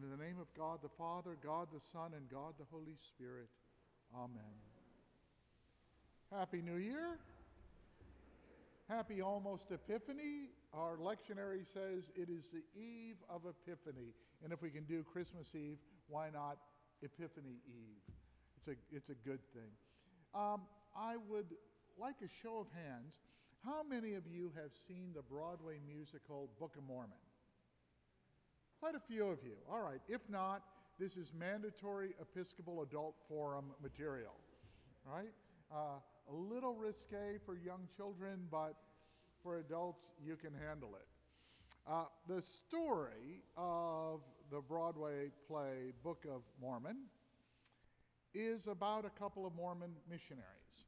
In the name of God the Father, God the Son, and God the Holy Spirit. Amen. Happy New Year. Happy almost Epiphany. Our lectionary says it is the eve of Epiphany. And if we can do Christmas Eve, why not Epiphany Eve? It's a good thing. I would like a show of hands. How many of you have seen the Broadway musical Book of Mormon? Quite a few of you. All right. If not, this is mandatory Episcopal Adult Forum material. All right? A little risque for young children, but for adults, you can handle it. The story of the Broadway play Book of Mormon is about a couple of Mormon missionaries.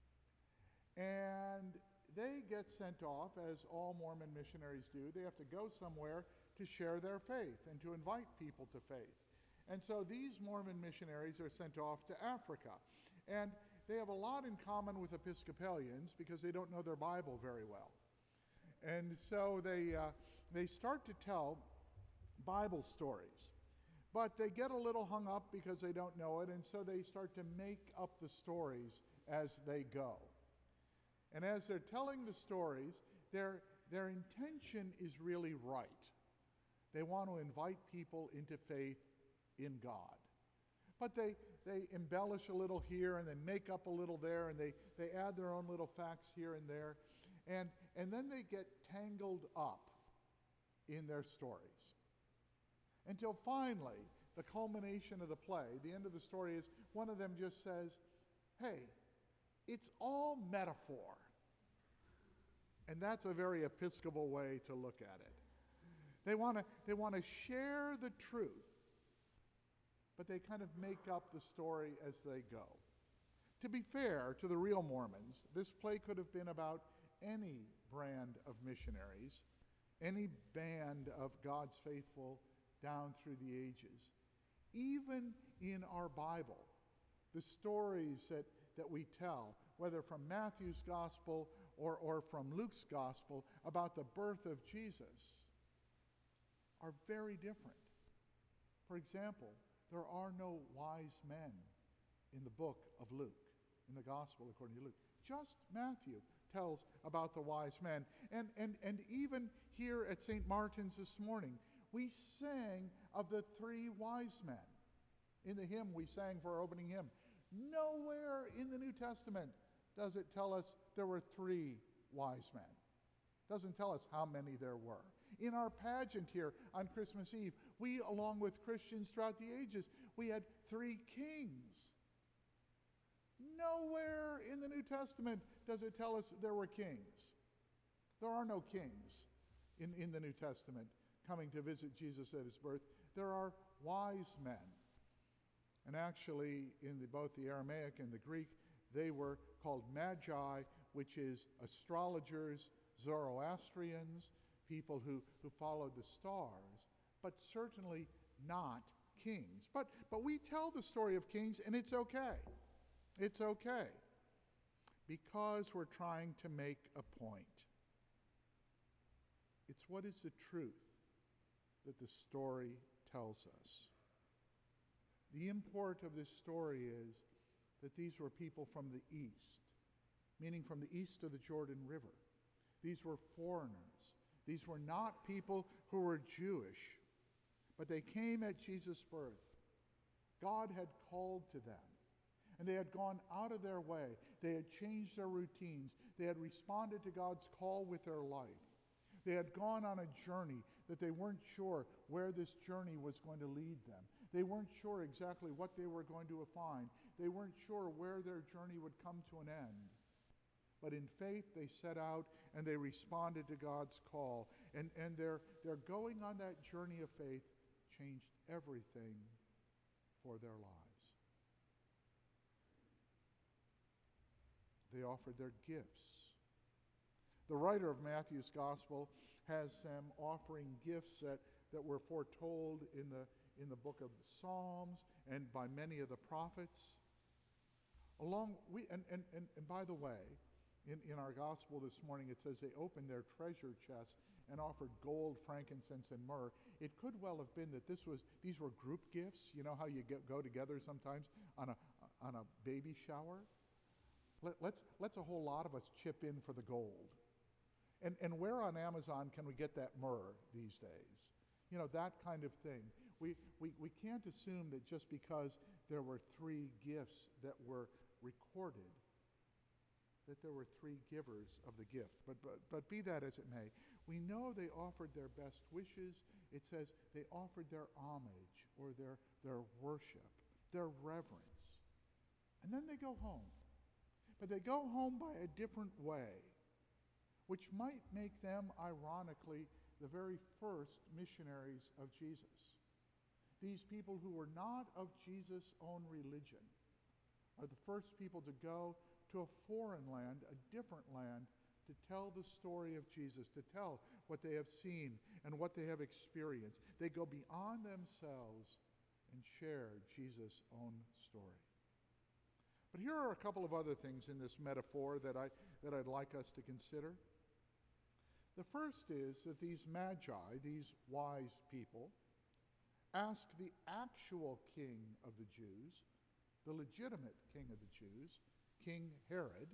And they get sent off, as all Mormon missionaries do. They have to go somewhere to share their faith and to invite people to faith. And so these Mormon missionaries are sent off to Africa. And they have a lot in common with Episcopalians because they don't know their Bible very well. And so they start to tell Bible stories. But they get a little hung up because they don't know it, and so they start to make up the stories as they go. And as they're telling the stories, their intention is really right. They want to invite people into faith in God. But they embellish a little here, and they make up a little there, and they add their own little facts here and there. And then they get tangled up in their stories. Until finally, the culmination of the play, the end of the story is, one of them just says, hey, it's all metaphor. And that's a very Episcopal way to look at it. They want to share the truth, but they kind of make up the story as they go. To be fair to the real Mormons, this play could have been about any brand of missionaries, any band of God's faithful down through the ages. Even in our Bible, the stories that we tell, whether from Matthew's gospel or from Luke's gospel about the birth of Jesus, are very different. For example, there are no wise men in the book of Luke, in the gospel according to Luke. Just Matthew tells about the wise men. And even here at St. Martin's this morning, we sang of the three wise men. In the hymn we sang for our opening hymn. Nowhere in the New Testament does it tell us there were three wise men. It doesn't tell us how many there were. In our pageant here on Christmas Eve, we, along with Christians throughout the ages, we had three kings. Nowhere in the New Testament does it tell us there were kings. There are no kings in the New Testament coming to visit Jesus at his birth. There are wise men. And actually, in both the Aramaic and the Greek, they were called magi, which is astrologers, Zoroastrians, people who followed the stars, but certainly not kings. But we tell the story of kings, and it's okay. It's okay, because we're trying to make a point. It's what is the truth that the story tells us. The import of this story is that these were people from the east, meaning from the east of the Jordan River. These were foreigners. These were not people who were Jewish, but they came at Jesus' birth. God had called to them, and they had gone out of their way. They had changed their routines. They had responded to God's call with their life. They had gone on a journey that they weren't sure where this journey was going to lead them. They weren't sure exactly what they were going to find. They weren't sure where their journey would come to an end. But in faith, they set out and they responded to God's call. And their going on that journey of faith changed everything for their lives. They offered their gifts. The writer of Matthew's gospel has them offering gifts that were foretold in the book of the Psalms and by many of the prophets. And by the way, in our gospel this morning, it says they opened their treasure chests and offered gold, frankincense, and myrrh, it could well have been that these were group gifts. You know how you go together sometimes on a baby shower? Let's a whole lot of us chip in for the gold. And where on Amazon can we get that myrrh these days? You know, that kind of thing. We can't assume that just because there were 3 gifts that were recorded, that there were 3 givers of the gift. But be that as it may, we know they offered their best wishes. It says they offered their homage or their worship, their reverence. And then they go home. But they go home by a different way, which might make them, ironically, the very first missionaries of Jesus. These people who were not of Jesus' own religion are the first people to go to a foreign land, a different land, to tell the story of Jesus, to tell what they have seen and what they have experienced. They go beyond themselves and share Jesus' own story. But here are a couple of other things in this metaphor that I'd like us to consider. The first is that these magi, these wise people, ask the actual king of the Jews, the legitimate king of the Jews, King Herod,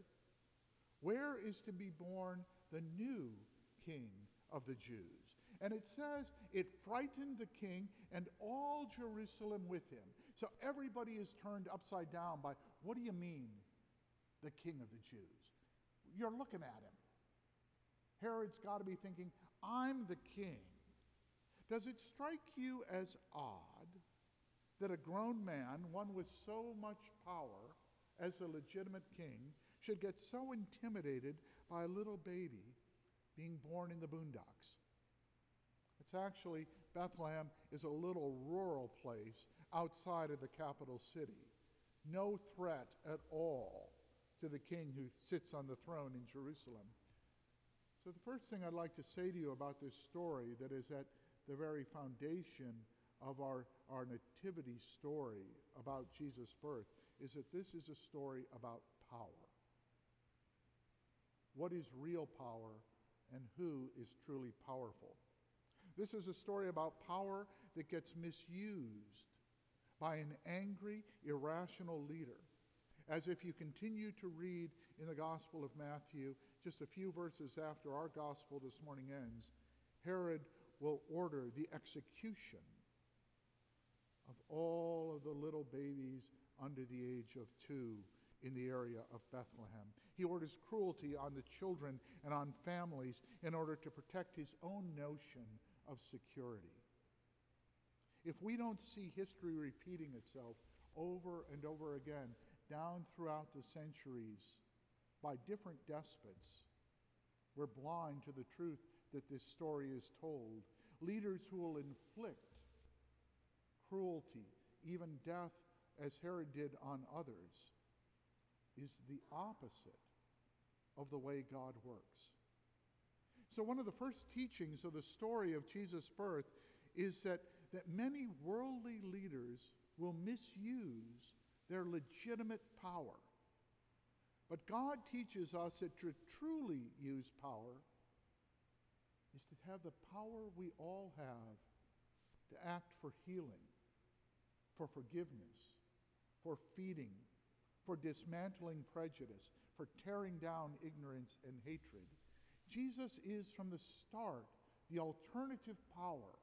where is to be born the new king of the Jews? And it says it frightened the king and all Jerusalem with him. So everybody is turned upside down by, what do you mean, the king of the Jews? You're looking at him. Herod's got to be thinking, I'm the king. Does it strike you as odd that a grown man, one with so much power as a legitimate king, should get so intimidated by a little baby being born in the boondocks? It's actually, Bethlehem is a little rural place outside of the capital city. No threat at all to the king who sits on the throne in Jerusalem. So the first thing I'd like to say to you about this story that is at the very foundation of our nativity story about Jesus' birth is that this is a story about power. What is real power and who is truly powerful? This is a story about power that gets misused by an angry, irrational leader. As if you continue to read in the Gospel of Matthew, just a few verses after our Gospel this morning ends, Herod will order the execution of all of the little babies under the age of 2 in the area of Bethlehem. He orders cruelty on the children and on families in order to protect his own notion of security. If we don't see history repeating itself over and over again down throughout the centuries by different despots, we're blind to the truth that this story is told. Leaders who will inflict cruelty, even death, as Herod did on others, is the opposite of the way God works. So one of the first teachings of the story of Jesus' birth is that many worldly leaders will misuse their legitimate power. But God teaches us that to truly use power is to have the power we all have to act for healing, for forgiveness, for feeding, for dismantling prejudice, for tearing down ignorance and hatred. Jesus is from the start the alternative power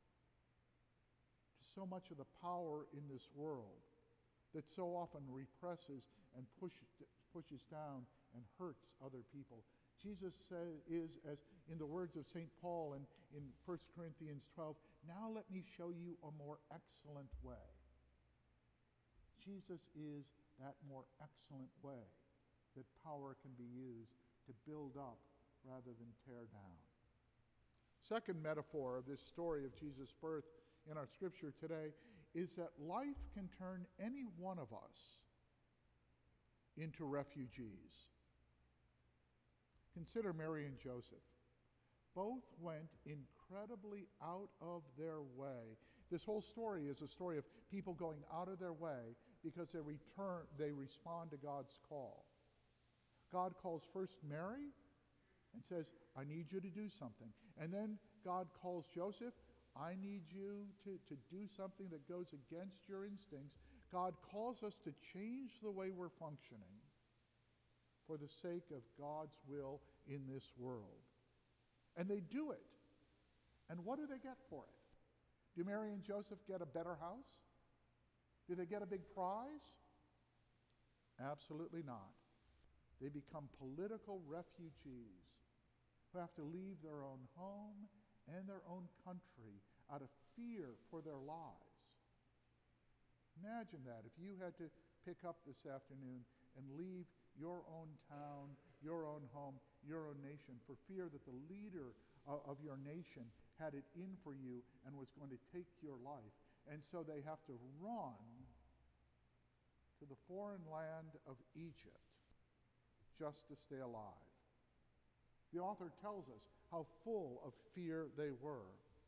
to so much of the power in this world that so often represses and pushes down and hurts other people. Jesus is, as in the words of St. Paul in 1 Corinthians 12, now let me show you a more excellent way. Jesus is that more excellent way that power can be used to build up rather than tear down. Second metaphor of this story of Jesus' birth in our scripture today is that life can turn any one of us into refugees. Consider Mary and Joseph. Both went incredibly out of their way. This whole story is a story of people going out of their way because they respond to God's call. God calls first Mary, and says, I need you to do something. And then God calls Joseph, I need you to do something that goes against your instincts. God calls us to change the way we're functioning for the sake of God's will in this world. And they do it. And what do they get for it? Do Mary and Joseph get a better house? Do they get a big prize? Absolutely not. They become political refugees who have to leave their own home and their own country out of fear for their lives. Imagine that if you had to pick up this afternoon and leave your own town, your own home, your own nation for fear that the leader of your nation had it in for you and was going to take your life. And so they have to run to the foreign land of Egypt just to stay alive. The author tells us how full of fear they were.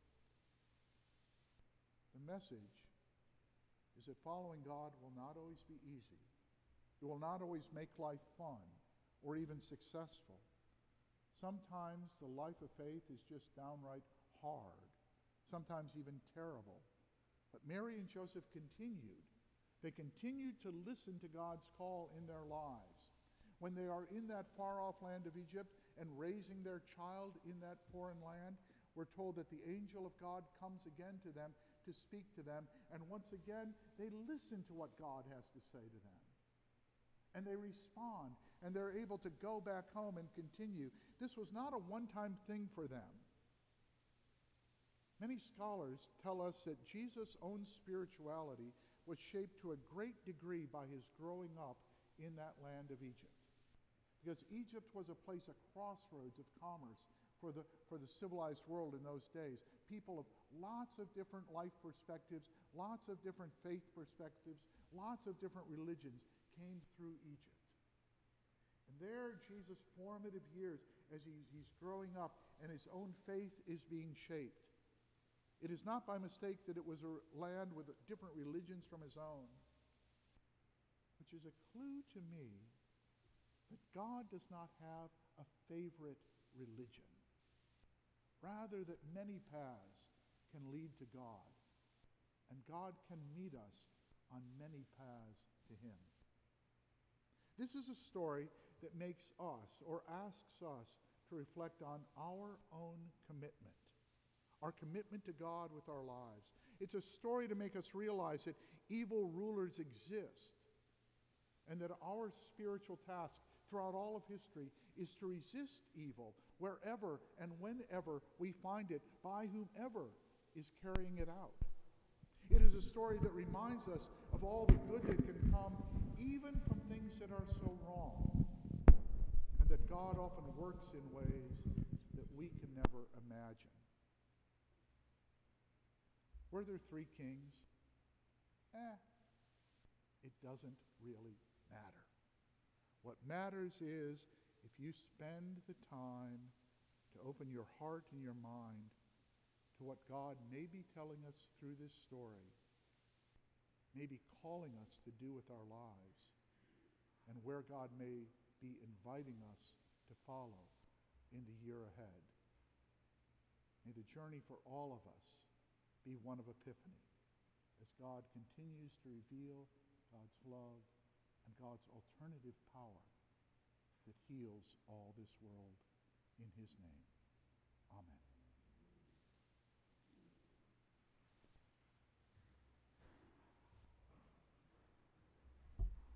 The message is that following God will not always be easy. It will not always make life fun or even successful. Sometimes the life of faith is just downright hard, sometimes even terrible. But Mary and Joseph continued. They continued to listen to God's call in their lives. When they are in that far-off land of Egypt and raising their child in that foreign land, we're told that the angel of God comes again to them to speak to them, and once again they listen to what God has to say to them. And they respond, and they're able to go back home and continue. This was not a one-time thing for them. Many scholars tell us that Jesus' own spirituality was shaped to a great degree by his growing up in that land of Egypt. Because Egypt was a place, a crossroads of commerce for the civilized world in those days. People of lots of different life perspectives, lots of different faith perspectives, lots of different religions came through Egypt. And there, Jesus' formative years, as he's growing up and his own faith is being shaped. It is not by mistake that it was a land with different religions from his own, which is a clue to me that God does not have a favorite religion. Rather, that many paths can lead to God, and God can meet us on many paths to him. This is a story that makes us, or asks us, to reflect on our own commitment, our commitment to God with our lives. It's a story to make us realize that evil rulers exist, and that our spiritual task throughout all of history is to resist evil wherever and whenever we find it, by whomever is carrying it out. It is a story that reminds us of all the good that can come even from things that are so wrong, and that God often works in ways that we can never imagine. Were there 3 kings? It doesn't really matter. What matters is if you spend the time to open your heart and your mind to what God may be telling us through this story, may be calling us to do with our lives, and where God may be inviting us to follow in the year ahead. May the journey for all of us be one of epiphany, as God continues to reveal God's love and God's alternative power that heals all this world in his name.